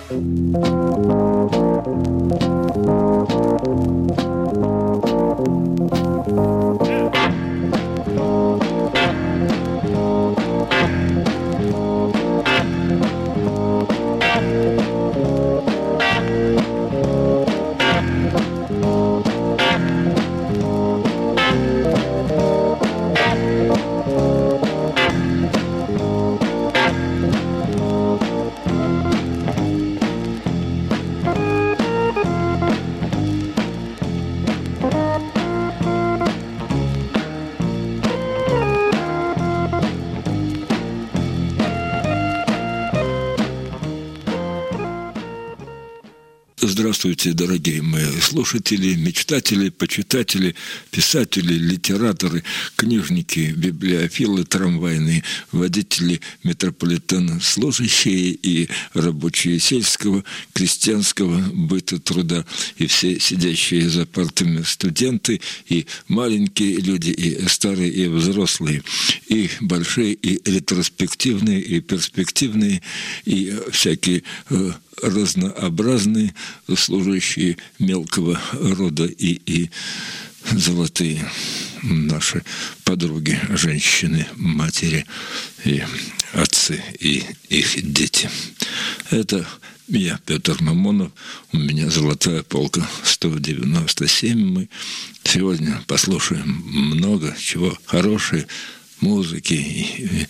Здравствуйте, дорогие мои слушатели, мечтатели, почитатели, писатели, литераторы, книжники, библиофилы, трамвайные водители метрополитена, служащие и рабочие сельского, крестьянского быта труда, и все сидящие за партами студенты, и маленькие люди, и старые, и взрослые, и большие, и ретроспективные, и перспективные, и всякие разнообразные, служащие мелкого рода и золотые наши подруги, женщины, матери и отцы и их дети. Это я, Петр Мамонов, у меня золотая полка 197. Мы сегодня послушаем много чего хорошей музыки.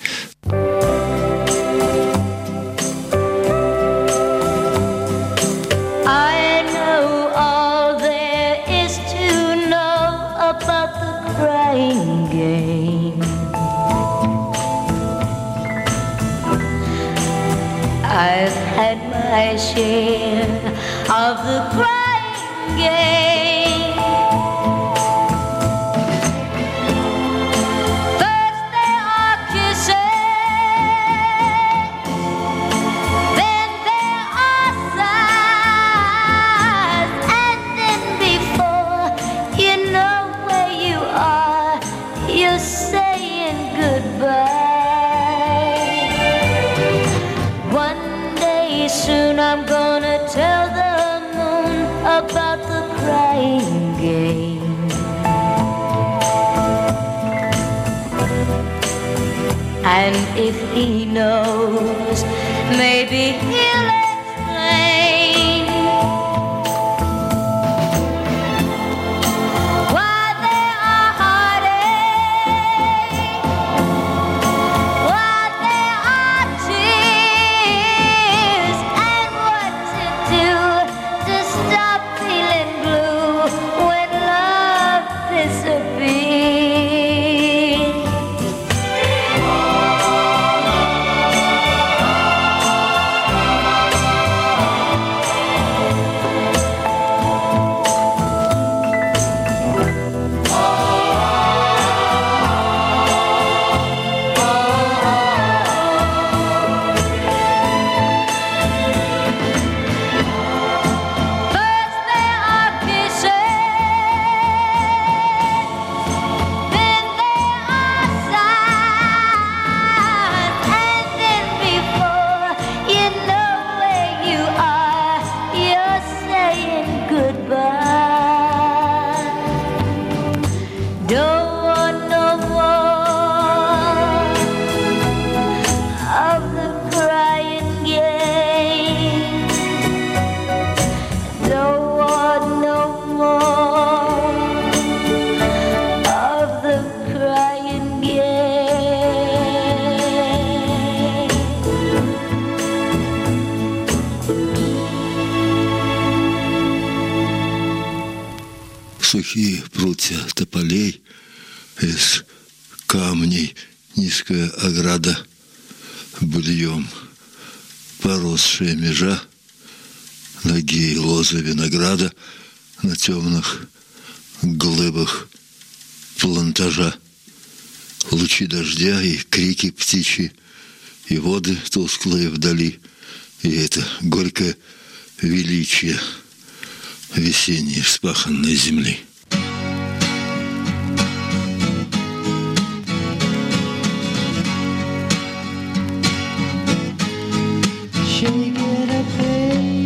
Game. I've had my share of the crying game. First there are kisses, then there are sighs, and then before you know where you are, you're saying goodbye. One day soon I'm gonna tell the moon about the crying game. And if he knows, maybe he'll explain why there are heartaches, why there are tears, and what to do to stop feeling blue when love disappears. First there are kisses, then there are sighs, and then before you know where you are, you're saying goodbye. Don't want no more of the crying game. Don't want no more of the crying game. Сухие прутья тополей, из камней низкая ограда, бульем, поросшая межа, ноги и лозы винограда на темных глыбах плантажа, лучи дождя и крики птичьи, и воды тусклые вдали, и это горькое величие весенней вспаханной земли. Shake it up, baby.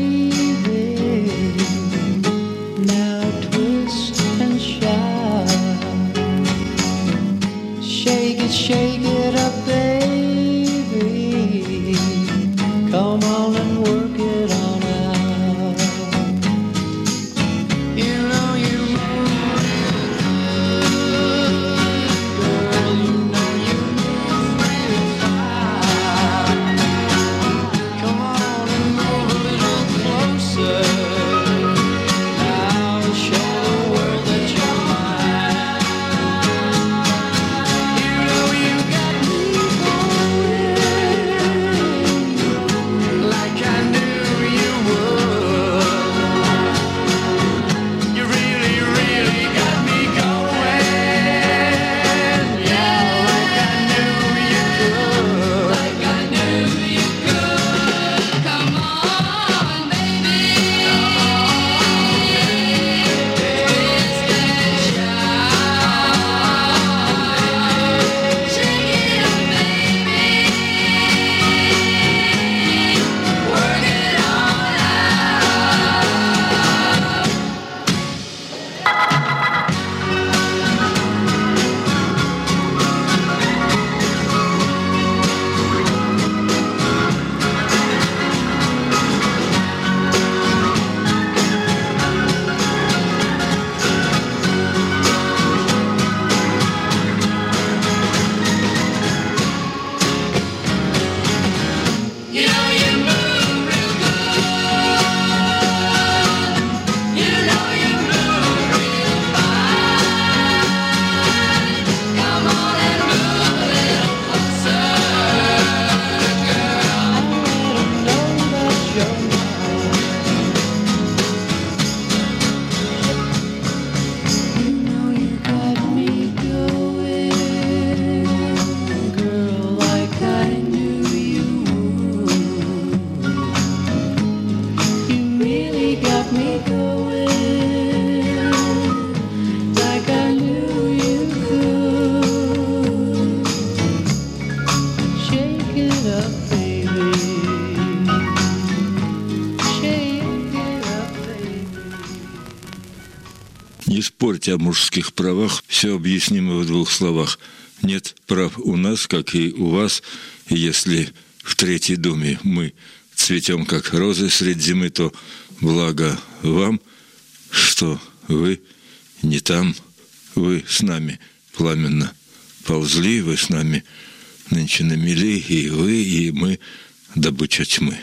me going like I knew you could. Shake it up, baby. Shake it up, baby. Не спорьте о мужских правах, все объяснимо в двух словах. Нет прав у нас, как и у вас. И если в Третьей Думе мы цветем, как розы средь зимы, то благо вам, что вы не там, вы с нами пламенно ползли, вы с нами нынче на мели, и вы, и мы добыча тьмы.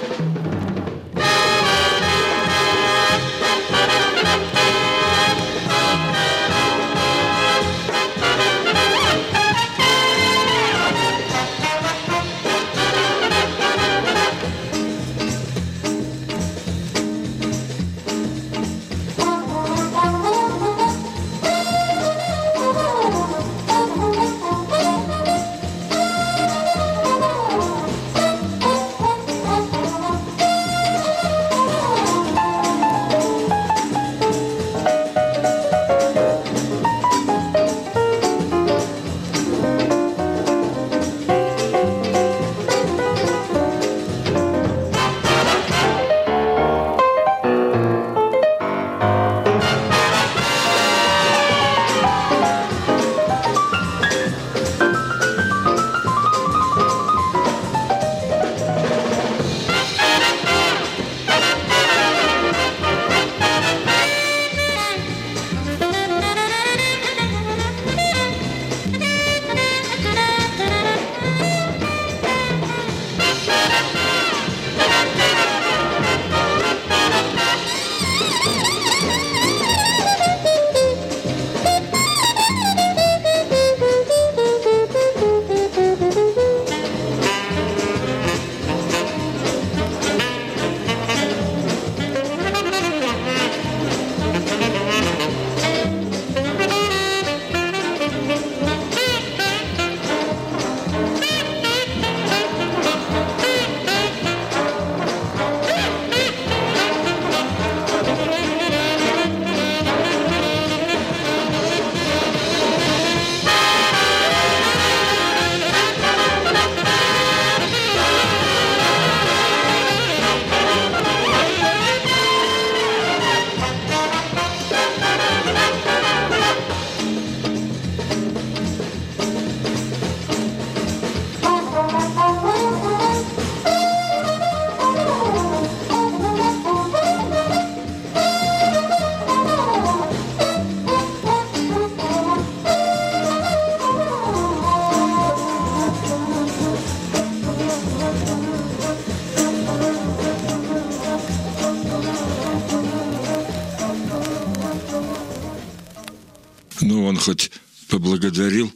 Ну, он хоть поблагодарил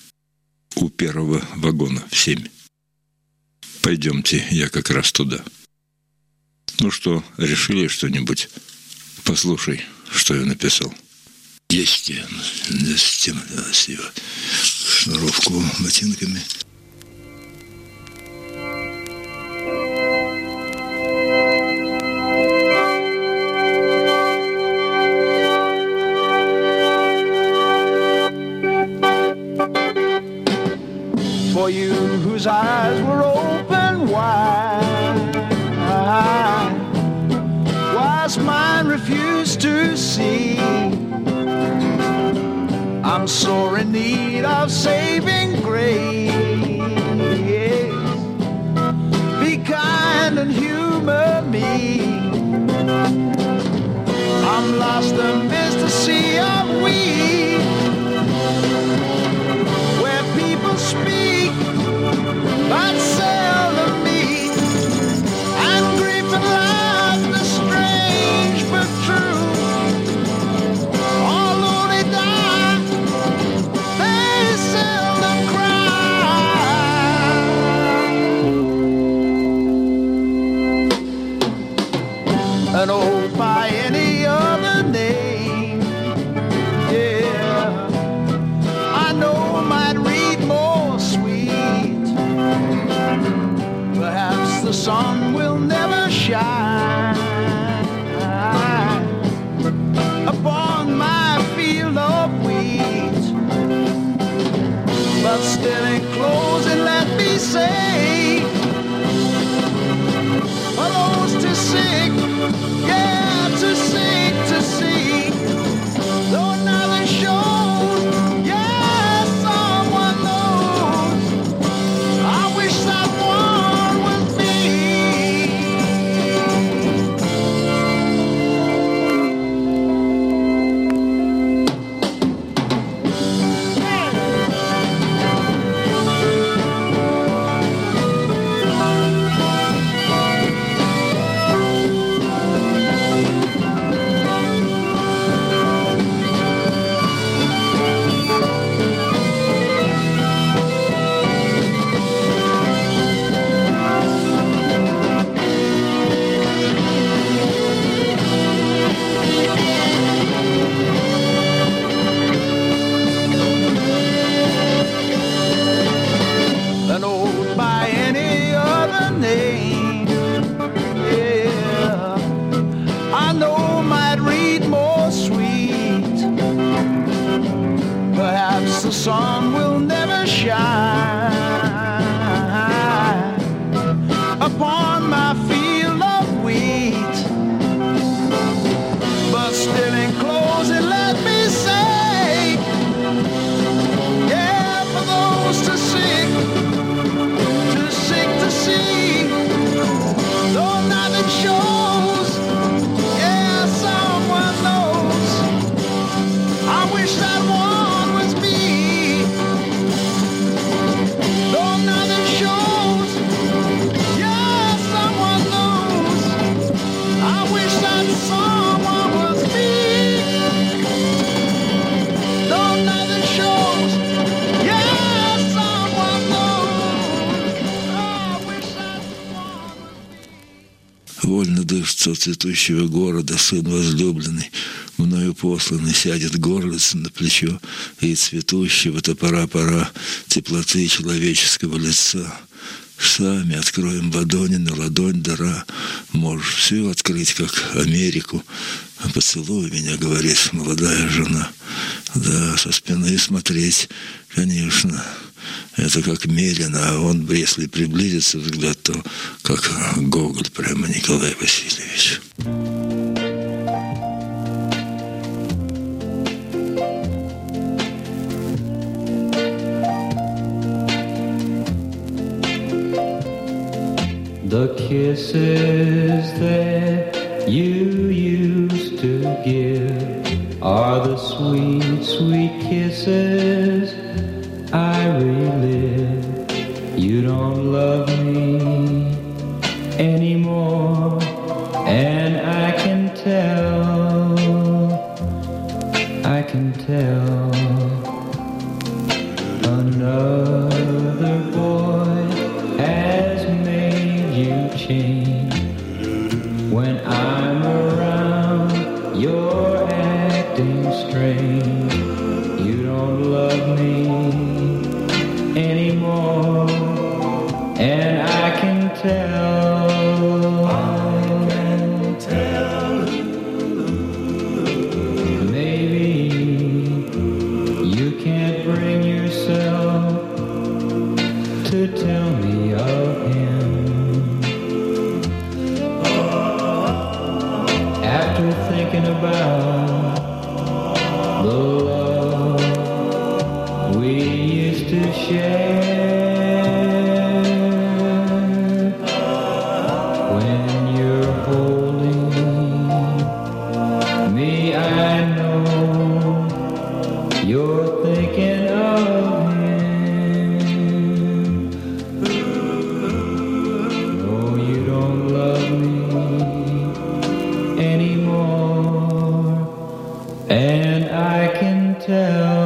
у первого вагона в 7. Пойдемте, я как раз туда. Ну что, решили что-нибудь? Послушай, что я написал. Есть я. Шнуровку ботинками. For you whose eyes were open wide, whilst mine refused to see, I'm sore in need of saving grace. Be kind and humor me. I'm lost amidst a sea of weeds, where people speak but seldom meet, and grief and laughter strange but true. Although they die, they seldom cry. And oh, by any other name, yeah, I know might read more sweet. Perhaps the sun will never shine. Невольно дышится цветущего города сын возлюбленный, мною посланный, сядет горлица на плечо, и цветущего-то пора теплоты человеческого лица. Сами откроем ладони на ладонь дара. Можешь все открыть, как Америку. Поцелуй меня, говорит молодая жена. Да, со спины смотреть, конечно, это как Мерина, а он, если приблизится взгляд, то как Гоголь, прямо Николай Васильевич. The kisses that you used to give are the sweet, sweet kisses I relive. You don't love me anymore, and I can tell, I can tell. Another boy has made you change. When I'm around, you're acting strange. You don't love me anymore, and I can tell. Maybe you can't bring yourself to tell me of him. After thinking about the love we used to share, when you're holding me, I know you're thinking of him. No, you don't love me anymore, and I can tell.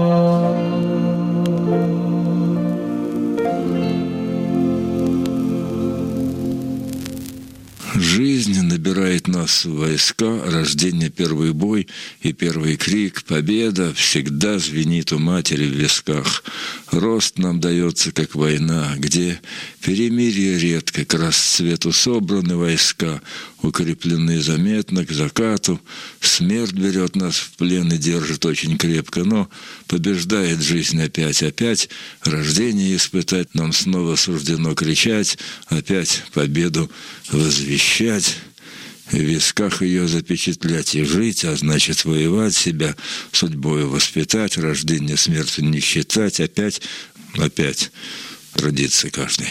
Жизнь набирает нас в войска, рождение, первый бой и первый крик, победа всегда звенит у матери в висках. Рост нам дается, как война, где перемирие редко, к расцвету собраны войска, укреплены заметно к закату. Смерть берет нас в плен и держит очень крепко, но побеждает жизнь опять. Рождение испытать нам снова суждено кричать, опять победу возвещать. В висках ее запечатлять и жить, а значит воевать, себя судьбою воспитать, рождение смертью не считать, опять родится каждый.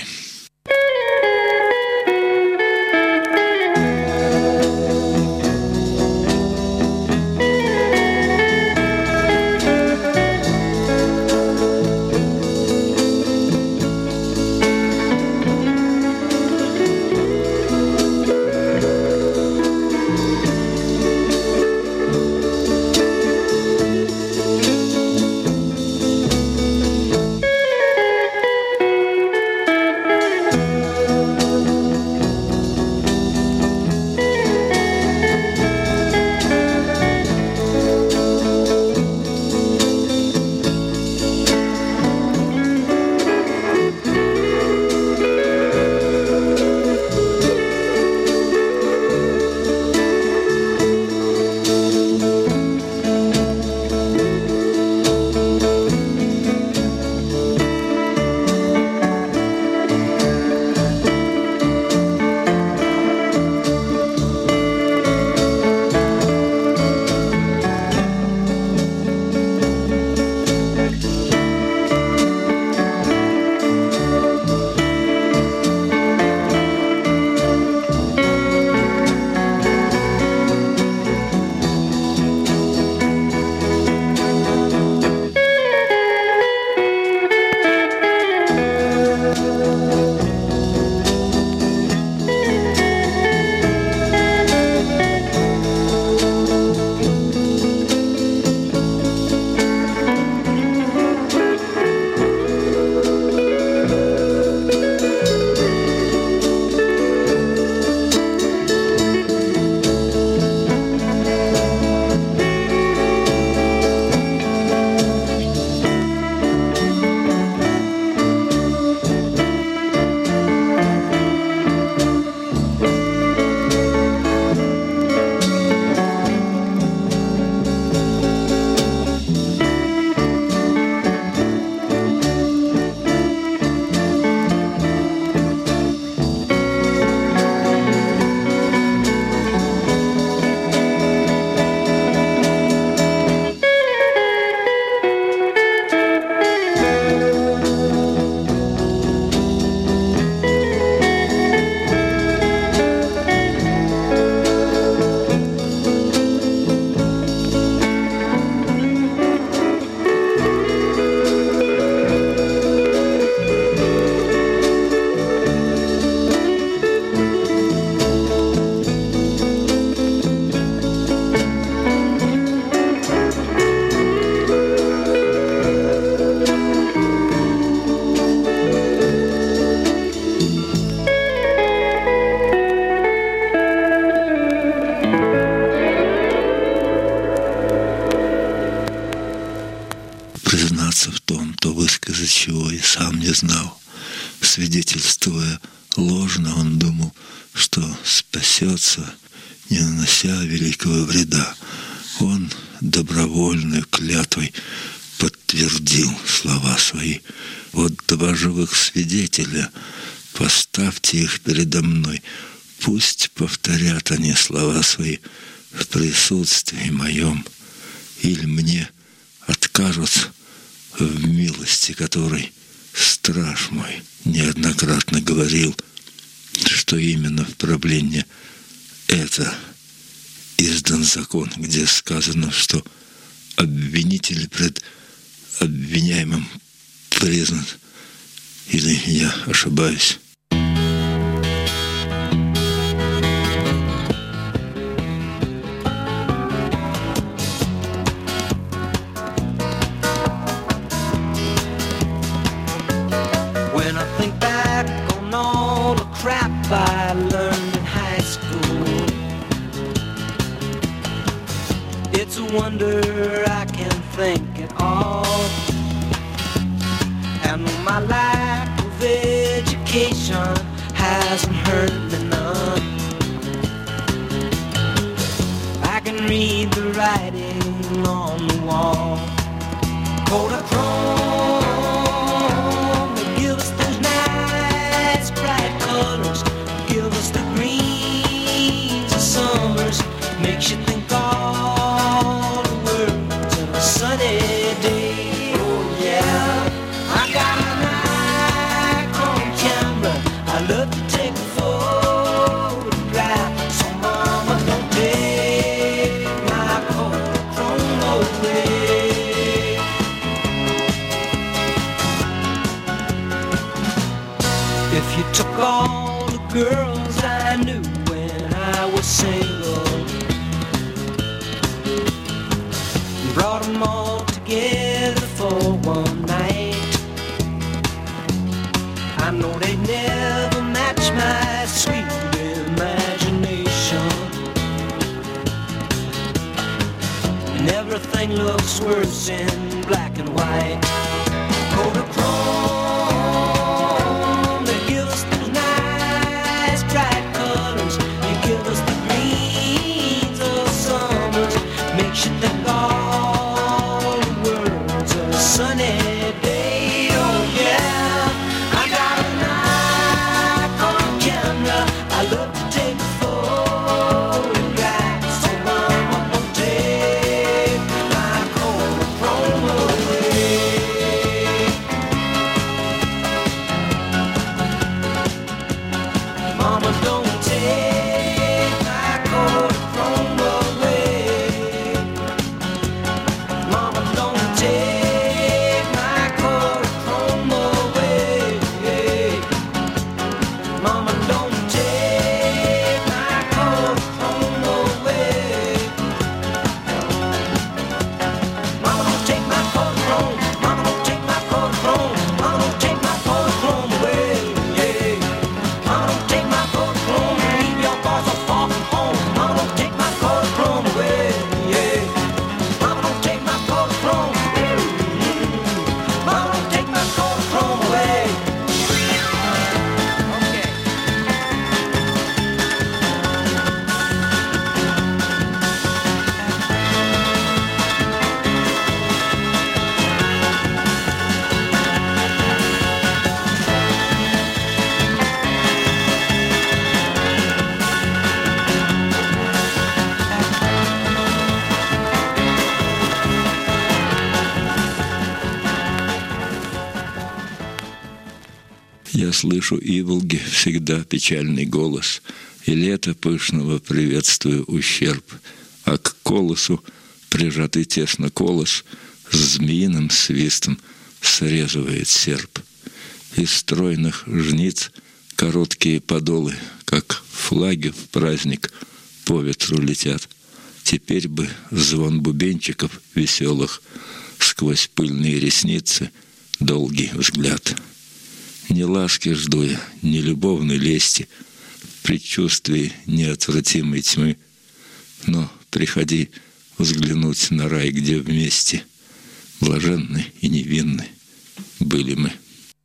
из-за чего и сам не знал. Свидетельствуя ложно, он думал, что спасется, не нанося великого вреда. Он добровольной клятвой подтвердил слова свои. Вот 2 живых свидетеля, поставьте их передо мной. Пусть повторят они слова свои в присутствии моем, или мне откажут в милости, которой страж мой неоднократно говорил, что именно в правлении это издан закон, где сказано, что обвинитель пред обвиняемым признан. Или я ошибаюсь? When I think back on all the crap I learned in high school, it's a wonder I can think at all. And my lack of education hasn't hurt me none. I can read the writing on the wall. Kodachrome, they give us those nice bright colors, give us the greens of summers, makes you think all the words of a sunny day. Oh yeah, I got a Nikon camera, I love to take a photograph. So mama, don't take my Kodachrome away. If you took all the girls I knew when I was single, brought them all together for one night, I know they'd never match my sweet imagination. And everything looks worse in black and white. Kodachrome, they give us those nice bright colors, they give us the greens of summers, makes you think all the words of a sunny day. Oh yeah, I got a Nikon camera, I love to take a photograph. So mama, don't take my Kodachrome away. Mama, don't take my Kodachrome away. Mama, don't take my Kodachrome away. Mama, don't take my Kodachrome away. Mama, don't take my Kodachrome. Mama, don't take my Kodachrome. Mama, don't take my Kodachrome away. Mama, don't take my Kodachrome. Leave your boys so far from home. Mama, don't take my Kodachrome away. Mama, don't take my Kodachrome. Mama, don't take my Kodachrome away. Okay. Я слышу Иволги всегда печальный голос, и лето пышного приветствую ущерб, а к колосу прижатый тесно колос с змеиным свистом срезывает серп. Из стройных жниц короткие подолы, как флаги в праздник, по ветру летят. Теперь бы звон бубенчиков веселых, сквозь пыльные ресницы долгий взгляд. Не ласки жду я, не любовной лести, в предчувствии неотвратимой тьмы, но приходи взглянуть на рай, где вместе, блаженны и невинны, были мы.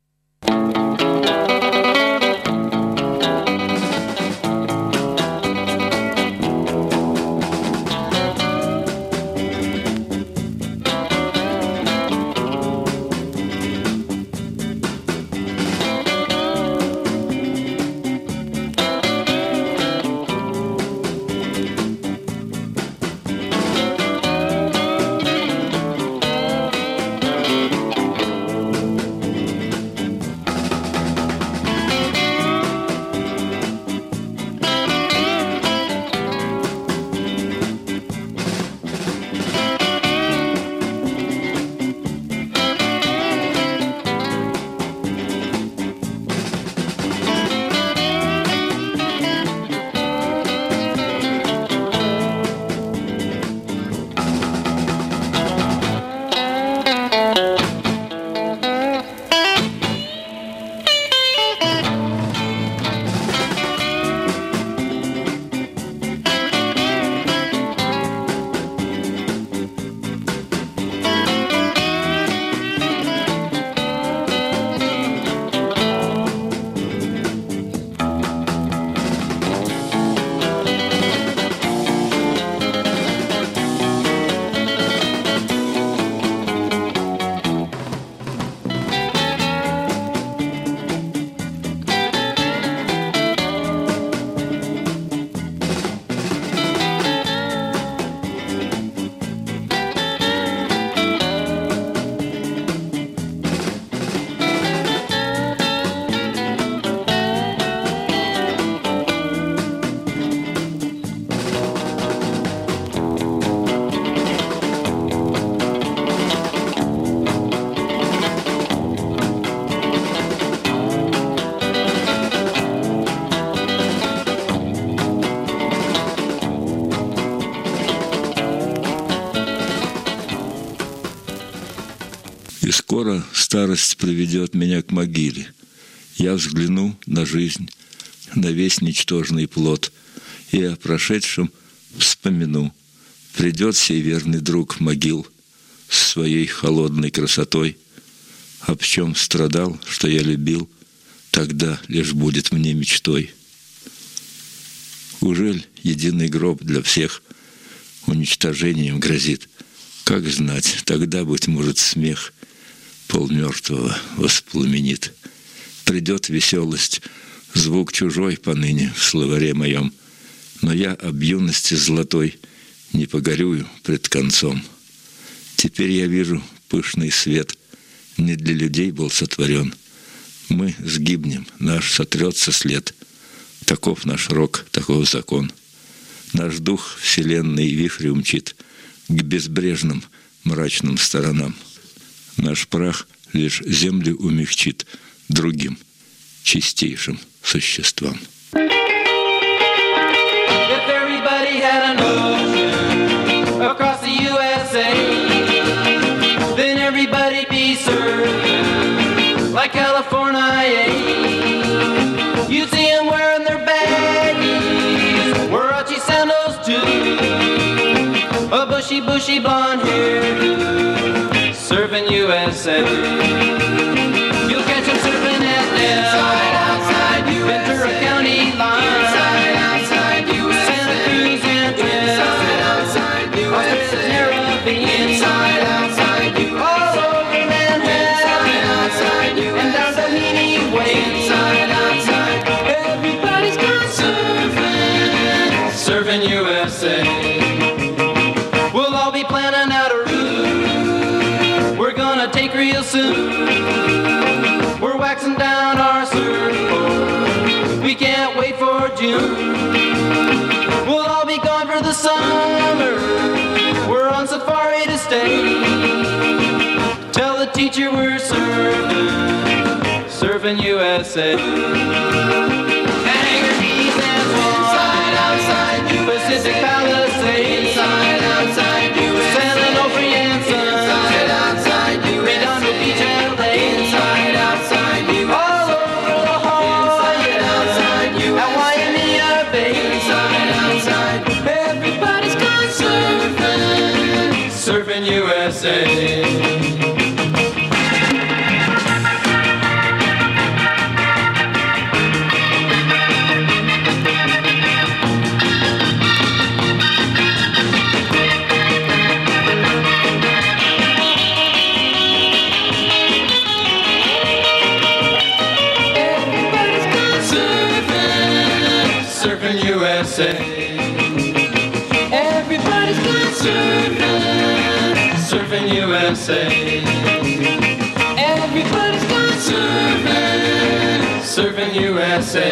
И скоро старость приведет меня к могиле. Я взгляну на жизнь, на весь ничтожный плод, и о прошедшем вспомяну. Придет сей верный друг могил с своей холодной красотой. Об чем страдал, что я любил, тогда лишь будет мне мечтой. Ужель единый гроб для всех уничтожением грозит? Как знать, тогда, быть может, смех полмертвого воспламенит. Придет веселость, звук чужой поныне в словаре моем, но я об юности золотой не погорюю пред концом. Теперь я вижу пышный свет, не для людей был сотворен. Мы сгибнем, наш сотрется след. Таков наш рок, таков закон. Наш дух вселенной вихрь умчит к безбрежным мрачным сторонам. Наш прах лишь землю умягчит другим чистейшим существам. If everybody had an ocean across the USA, then everybody'd be served like California. You'd see them wearing their baggies, Warachi sandals too, a bushy, bushy blonde hair, serving USA. You'll catch them surfing at inside, outside, Ventura County line. Inside, outside, Santa Cruz and inside, outside, Australia's Caribbean. Inside, outside, all over Manhattan, outside, and down Doheny Way. Inside, outside, everybody's gone surfing, surfing USA. We'll all be planning out a route we're gonna take real soon. We're waxing down our surfboard, we can't wait for June. We'll all be gone for the summer, we're on safari to stay. Tell the teacher we're surfing, surfing USA. Hangar Keys and Swan, inside, outside, Pacific Palisades, inside, outside, San Onofre and Sun, inside, outside, Redondo Beach and Lake, inside, outside, all over La Jolla, inside, outside, at Waimea Bay, inside, outside, everybody's gone surfing, surfing USA. surfing, surfing USA. Everybody's gone surfing, surfing USA.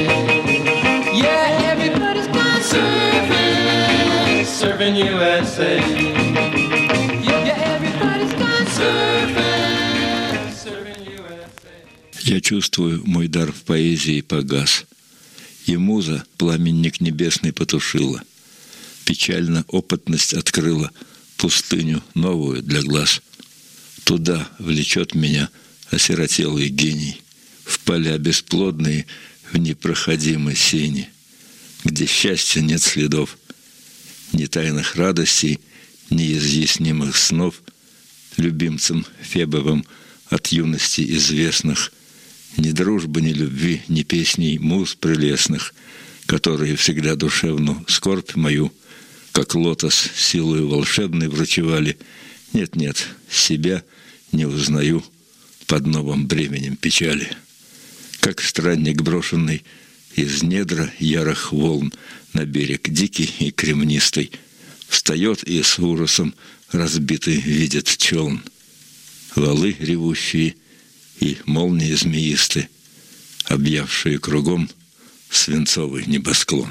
Yeah, everybody's gone surfing, surfing USA. Yeah, everybody's gone surfing, surfing USA. Я чувствую, мой дар в поэзии погас, и муза пламенник небесный потушила, печально опытность открыла, пустыню новую для глаз. Туда влечет меня осиротелый гений, в поля бесплодные, в непроходимой сени, где счастья нет следов, ни тайных радостей, ни изъяснимых снов, любимцам Фебовым от юности известных, ни дружбы, ни любви, ни песней муз прелестных, которые всегда душевну скорбь мою, как лотос силою волшебной врачевали. Нет-нет, себя не узнаю под новым бременем печали. Как странник, брошенный из недра ярых волн на берег дикий и кремнистый, встает и с ужасом разбитый видит челн. Валы ревущие и молнии змеисты, объявшие кругом свинцовый небосклон.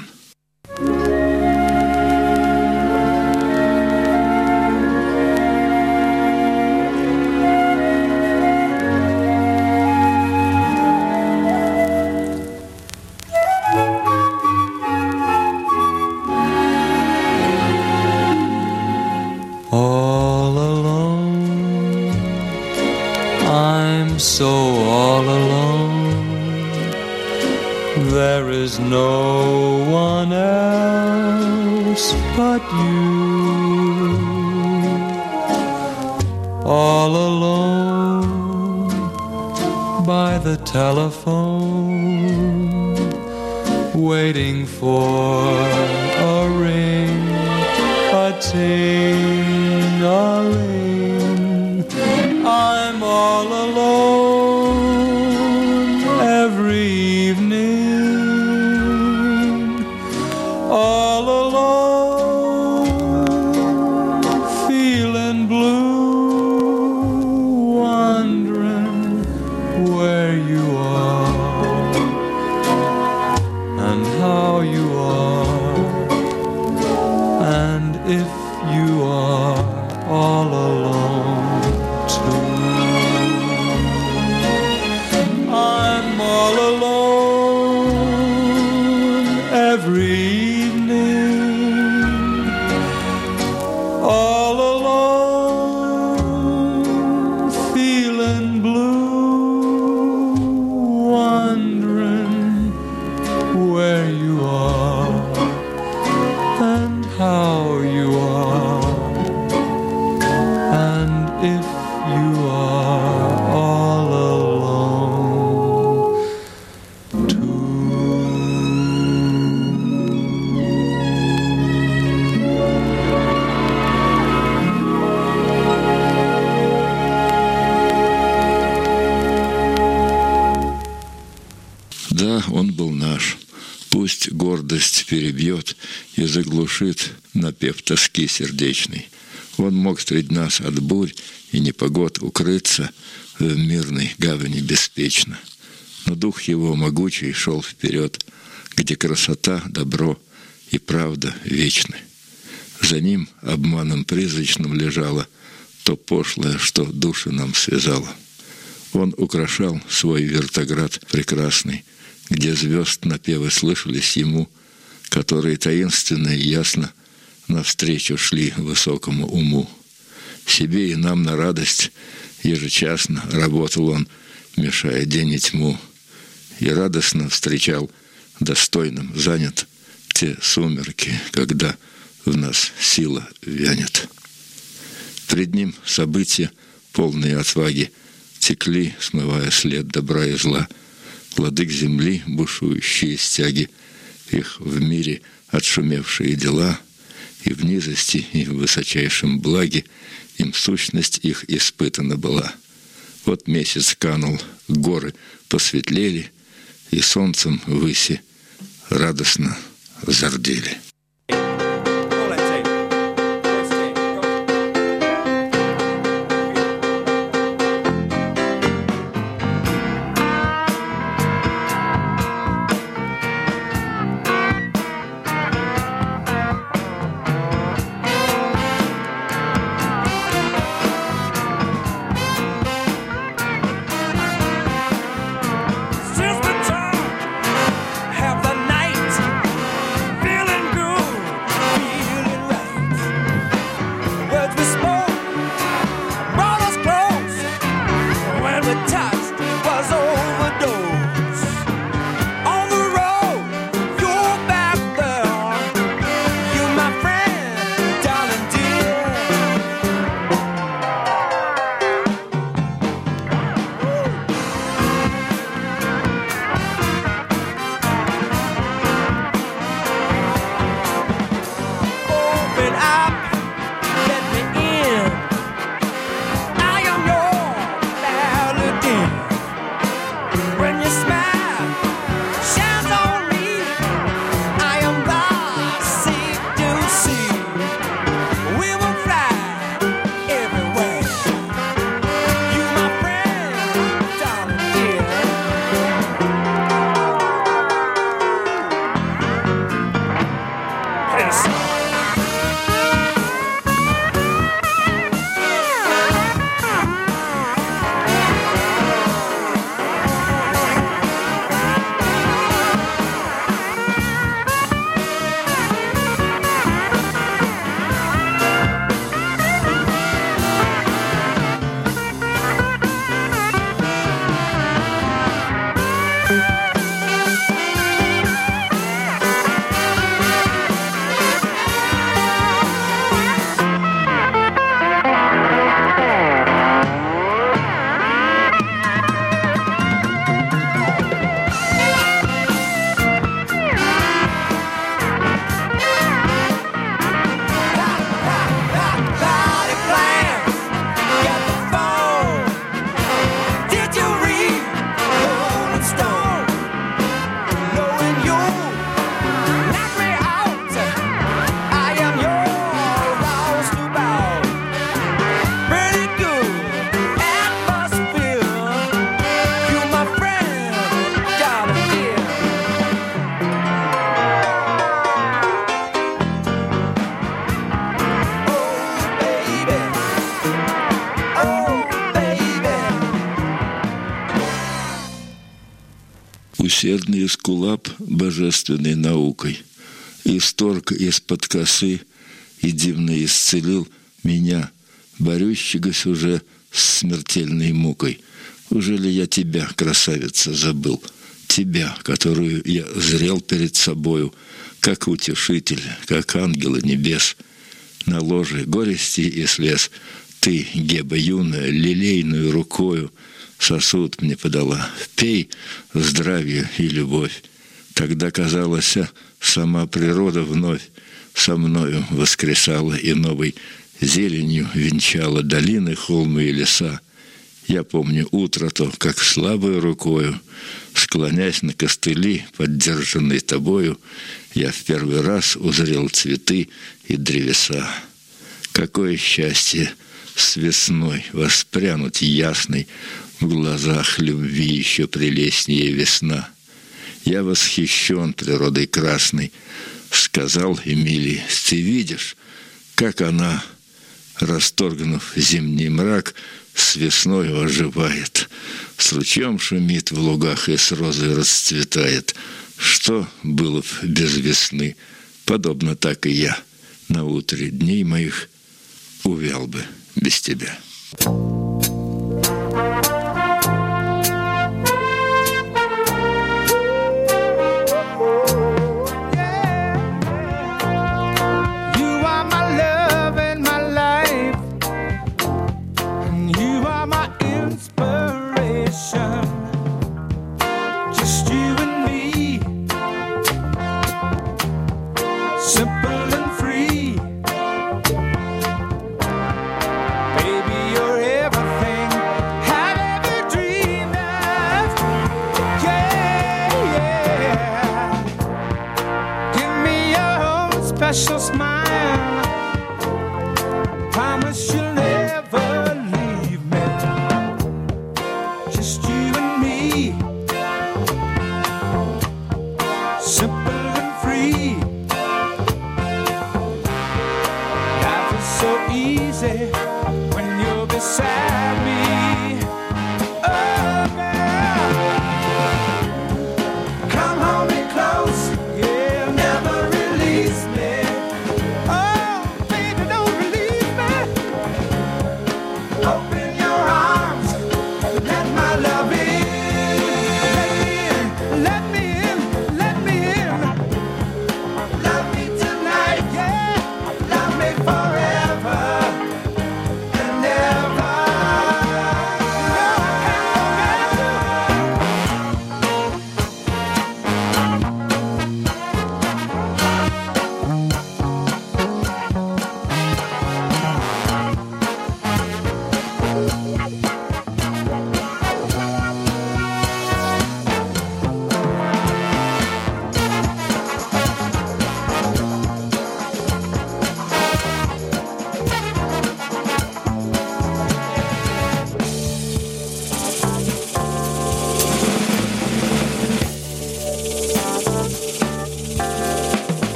All alone, I'm so all alone. There is no one else but you. All alone by the telephone, waiting for a ring, a ting-a-ling. I'm all alone every evening, all alone, feeling blue, wondering where you are and how you are, and if you are all alone too. I'm all alone every evening, all alone, feeling blue, wondering where you are and how you are, and if you are all alone too. Да, он был наш. Пусть гордость перебьет и заглушит напев тоски сердечной. Он мог среди нас от бурь и непогод укрыться в мирной гавани беспечно. Но дух его могучий шел вперед, где красота, добро и правда вечны. За ним обманом призрачным лежало то пошлое, что души нам связало. Он украшал свой вертоград прекрасный, где звезд напевы слышались ему, которые таинственно и ясно навстречу шли высокому уму. Себе и нам на радость ежечасно работал он, мешая день и тьму, и радостно встречал достойным занят те сумерки, когда в нас сила вянет. Пред ним события, полные отваги, текли, смывая след добра и зла, владык земли, бушующие стяги, их в мире отшумевшие дела, и в низости, и в высочайшем благе им сущность их испытана была. Вот месяц канул, горы посветлели, и солнцем выси радостно зардели. Усердный эскулап божественной наукой исторг из-под косы и дивно исцелил меня, борющегося уже с смертельной мукой. Уже ли я тебя, красавица, забыл? Тебя, которую я зрел перед собою, как утешитель, как ангела небес. На ложе горести и слез ты, Геба юная, лилейную рукою сосуд мне подала. Пей здравие и любовь. Тогда, казалось, сама природа вновь со мною воскресала и новой зеленью венчала долины, холмы и леса. Я помню утро то, как слабой рукою, склонясь на костыли, поддержанной тобою, я в первый раз узрел цветы и древеса. Какое счастье с весной воспрянуть ясной, в глазах любви еще прелестнее весна. Я восхищен природой красной, сказал Эмилий, ты видишь, как она, расторгнув зимний мрак, с весною оживает, с ручьем шумит в лугах и с розой расцветает. Что было б без весны, подобно так и я на утре дней моих увял бы без тебя. Special smile, promise you'll never leave me. Just you and me, simple and free. Life is so easy when you're beside me. Oh girl, come hold me close, yeah, never release me. Open your arms, let my love in. Let me in, let me in. Love me tonight, yeah. Love me forever and ever.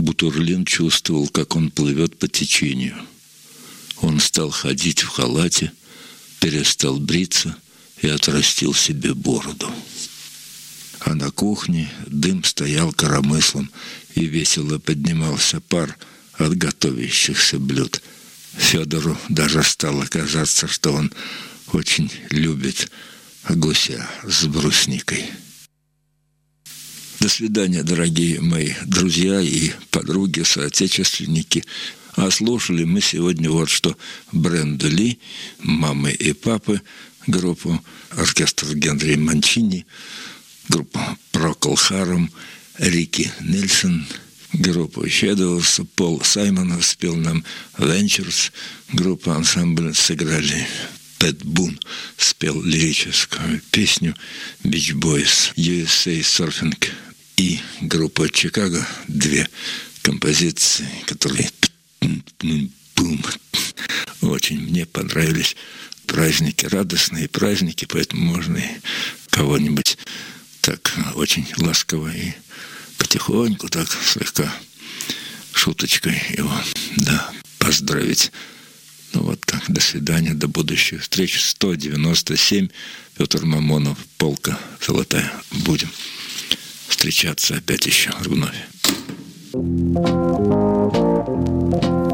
Бутурлин чувствовал, как он плывет по течению. Он стал ходить в халате, перестал бриться и отрастил себе бороду. А на кухне дым стоял коромыслом, и весело поднимался пар от готовящихся блюд. Федору даже стало казаться, что он очень любит гуся с брусникой. До свидания, дорогие мои друзья и подруги, соотечественники. А слушали мы сегодня вот что: Бренда Ли, «Мамы и папы», группу, оркестр Генри Манчини, группу Procol Harum, Рики Нельсон, группу Shadows, Пол Саймон спел нам Ventures, группа ансамбль сыграли Пэт Бун, спел лирическую песню Beach Boys, USA Surfing, и группа Чикаго, две композиции, которые очень мне понравились. Праздники, радостные праздники, поэтому можно и кого-нибудь так очень ласково и потихоньку, так слегка шуточкой его, да, поздравить. Ну вот так, до свидания, до будущих встреч. 197, Петр Мамонов, полка золотая. Будем встречаться опять еще вновь.